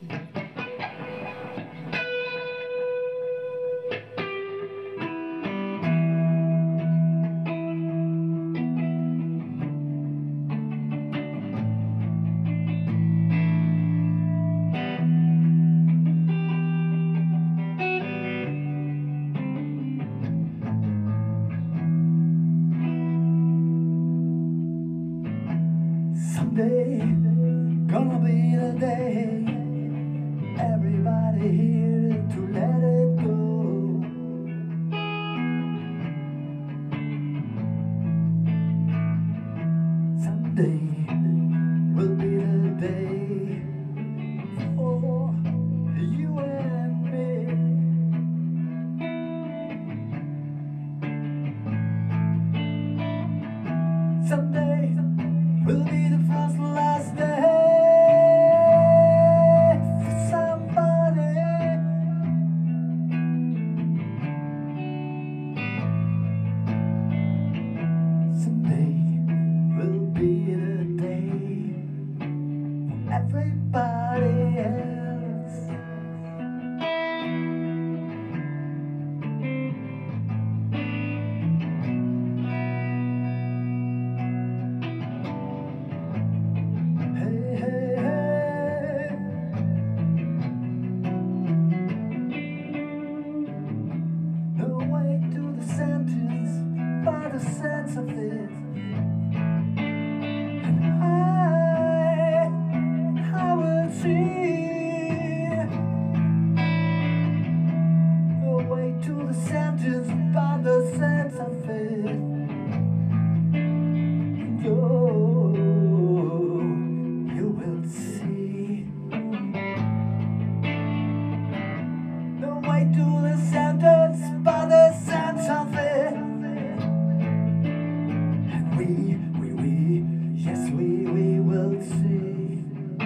Someday, gonna be the day, everybody here to let it go. Someday will be the day for you and me. Someday will be the first and last day for somebody. Someday will be the day for everybody else. By the sense of it, and I will see a way to the sentence by the sense of it, and you will see the way to the sentence by the sense of it. Yes, we will see.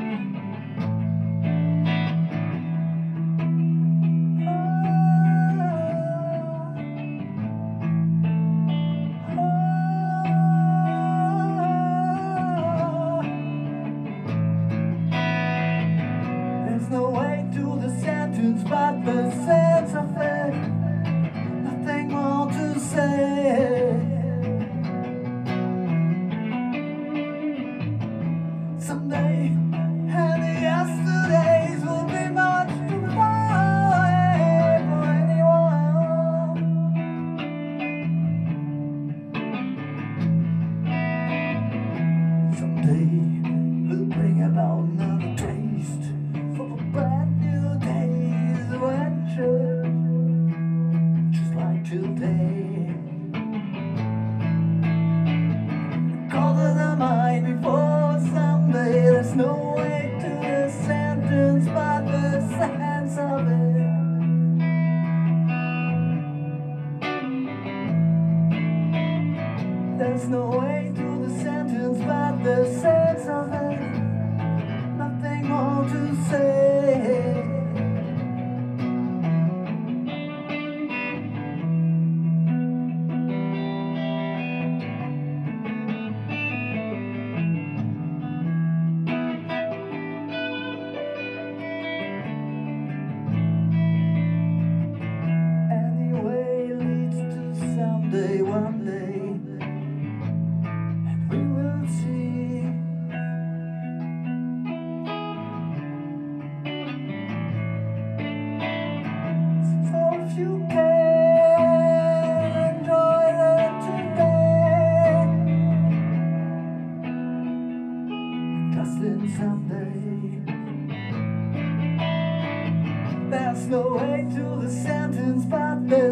There's no way to the sentence but the sense of it. Nothing more to say. Someday, and the yesterdays will be much too far away for anyone. Someday, we'll bring about another taste for a brand new day's adventure, just like today. Color the mind before someday. There's no way to the sentence but the sense of it. There's no way to the sentence but the sense of it. Nothing more to say. One day, and we will see. So if you can enjoy it today, just in someday. There's no way to the sentence but the